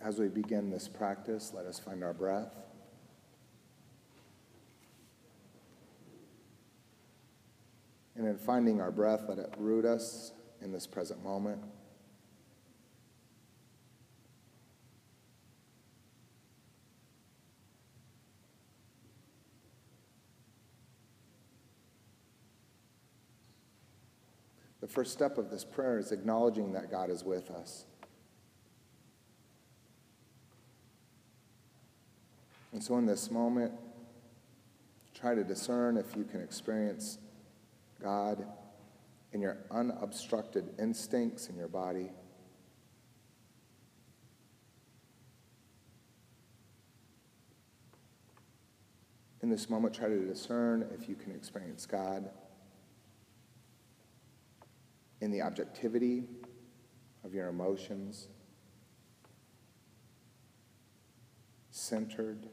As we begin this practice, let us find our breath. And in finding our breath, let it root us in this present moment. The first step of this prayer is acknowledging that God is with us. And so in this moment, try to discern if you can experience God in your unobstructed instincts in your body. In this moment, try to discern if you can experience God in the objectivity of your emotions, centered.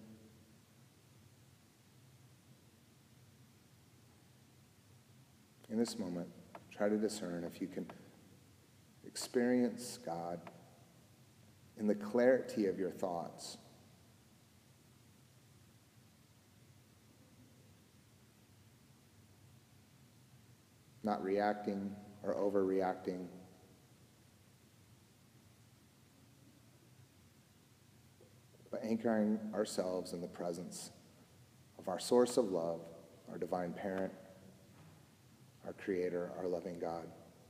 In this moment, try to discern if you can experience God in the clarity of your thoughts. Not reacting or overreacting. But anchoring ourselves in the presence of our source of love, our divine parent, our creator, our loving God.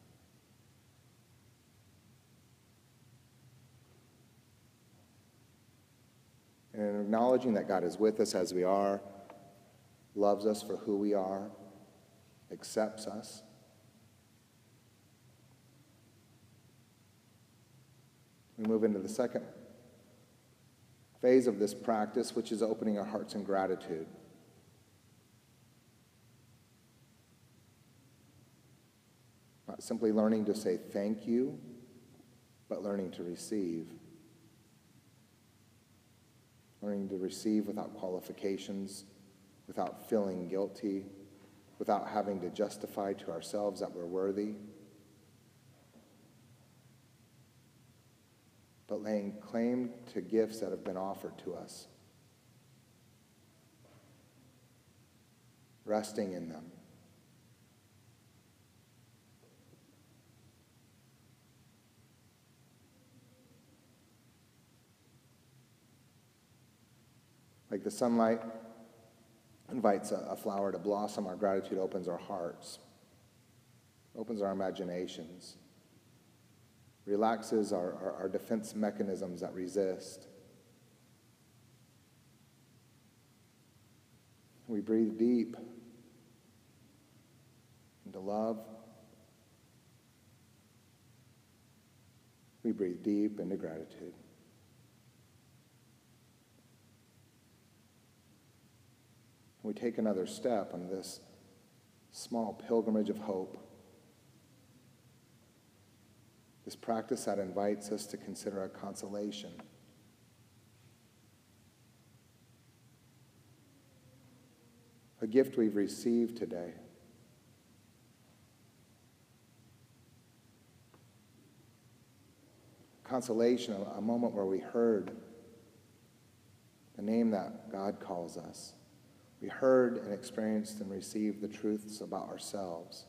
And in acknowledging that God is with us as we are, loves us for who we are, accepts us, we move into the second phase of this practice, which is opening our hearts in gratitude. Not simply learning to say thank you, but learning to receive. Learning to receive without qualifications, without feeling guilty, without having to justify to ourselves that we're worthy, but laying claim to gifts that have been offered to us, resting in them. Like the sunlight invites a flower to blossom, our gratitude opens our hearts, opens our imaginations, relaxes our defense mechanisms that resist. We breathe deep into love. We breathe deep into gratitude. We take another step on this small pilgrimage of hope. This practice that invites us to consider a consolation. A gift we've received today. Consolation, a moment where we heard the name that God calls us. We heard and experienced and received the truths about ourselves.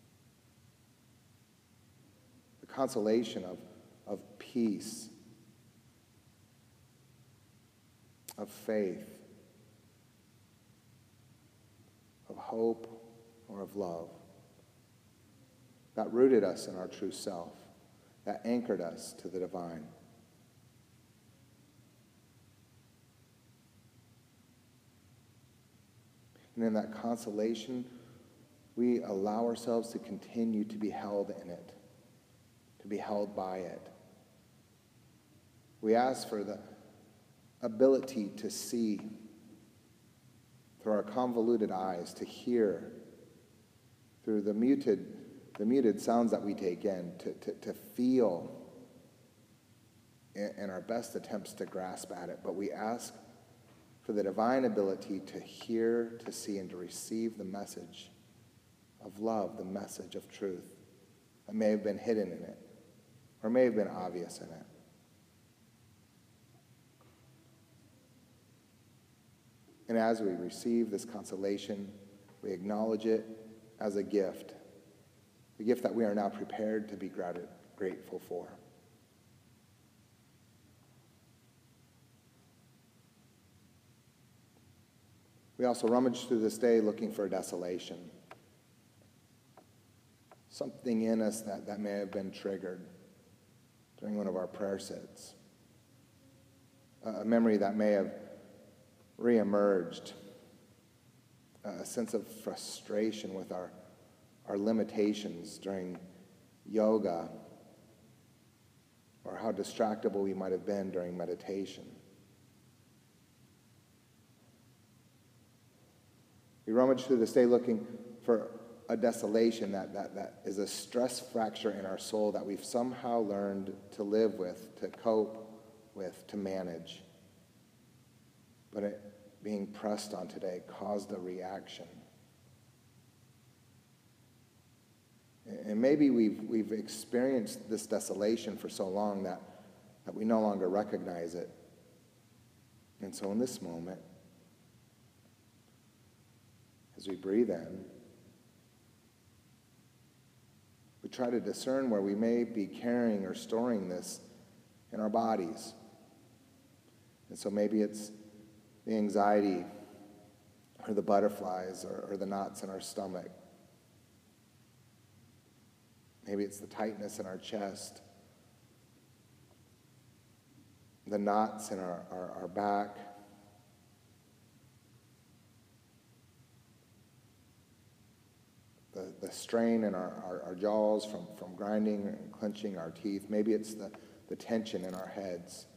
The consolation of peace, of faith, of hope, or of love that rooted us in our true self, that anchored us to the divine. And in that consolation, we allow ourselves to continue to be held in it, to be held by it. We ask for the ability to see through our convoluted eyes, to hear through the muted sounds that we take in, to feel in our best attempts to grasp at it. But we ask for the divine ability to hear, to see, and to receive the message of love, the message of truth that may have been hidden in it, or may have been obvious in it. And as we receive this consolation, we acknowledge it as a gift that we are now prepared to be grateful for. We also rummage through this day looking for desolation. Something in us that may have been triggered during one of our prayer sits. A memory that may have reemerged. A sense of frustration with our limitations during yoga, or how distractible we might have been during meditation. We rummage through this day looking for a desolation that is a stress fracture in our soul that we've somehow learned to live with, to cope with, to manage. But it being pressed on today caused a reaction. And maybe we've experienced this desolation for so long that we no longer recognize it. And so in this moment, as we breathe in, we try to discern where we may be carrying or storing this in our bodies. And so maybe it's the anxiety or the butterflies or the knots in our stomach. Maybe it's the tightness in our chest, the knots in our back, the strain in our jaws from grinding and clenching our teeth. Maybe it's the tension in our heads,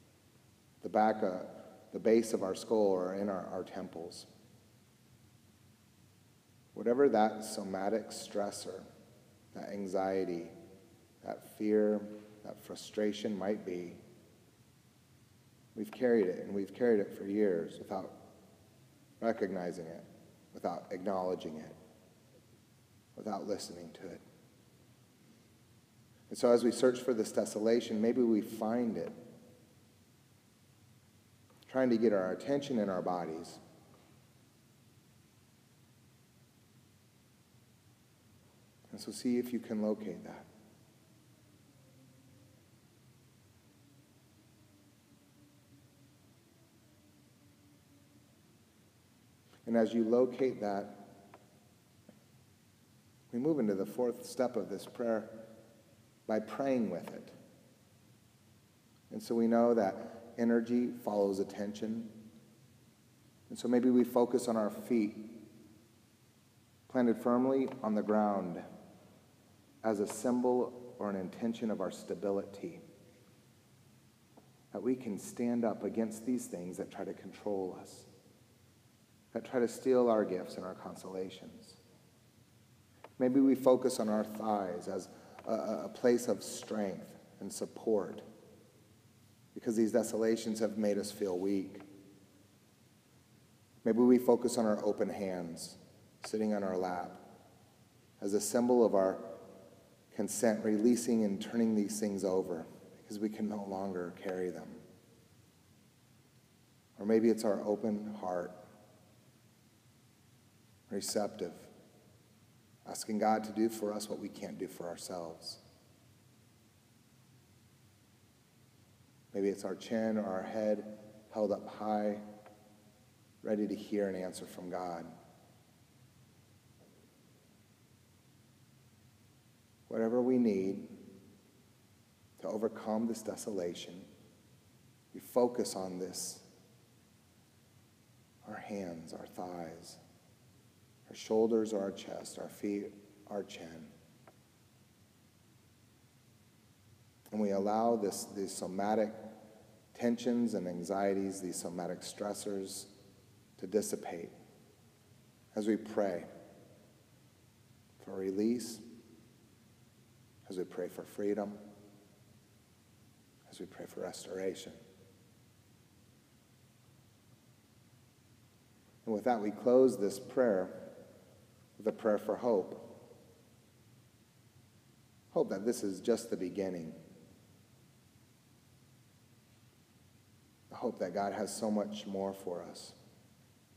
the base of our skull or in our temples. Whatever that somatic stressor, that anxiety, that fear, that frustration might be, we've carried it, and we've carried it for years without recognizing it, without acknowledging it, without listening to it. And so as we search for this desolation, maybe we find it, trying to get our attention in our bodies. And so see if you can locate that. And as you locate that, we move into the fourth step of this prayer by praying with it. And so we know that energy follows attention. And so maybe we focus on our feet, planted firmly on the ground as a symbol or an intention of our stability. That we can stand up against these things that try to control us, that try to steal our gifts and our consolations. Maybe we focus on our thighs as a place of strength and support, because these desolations have made us feel weak. Maybe we focus on our open hands, sitting on our lap, as a symbol of our consent, releasing and turning these things over, because we can no longer carry them. Or maybe it's our open heart, receptive, asking God to do for us what we can't do for ourselves. Maybe it's our chin or our head held up high, ready to hear an answer from God. Whatever we need to overcome this desolation, we focus on this. Our hands, our thighs, our shoulders or our chest, our feet, our chin. And we allow these somatic tensions and anxieties, these somatic stressors to dissipate as we pray for release, as we pray for freedom, as we pray for restoration. And with that, we close this prayer with a prayer for hope. Hope that this is just the beginning. The hope that God has so much more for us.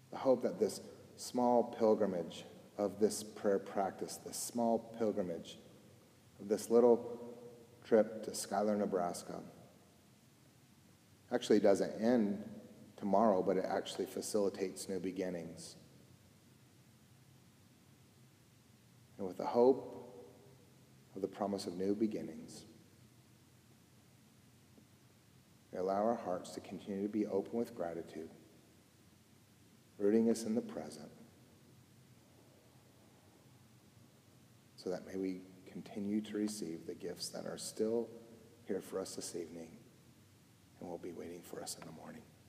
the hope that this small pilgrimage of this prayer practice, this small pilgrimage of this little trip to Schuyler, Nebraska, actually doesn't end tomorrow, but it actually facilitates new beginnings. And with the hope of the promise of new beginnings, we allow our hearts to continue to be open with gratitude, rooting us in the present, so that may we continue to receive the gifts that are still here for us this evening and will be waiting for us in the morning.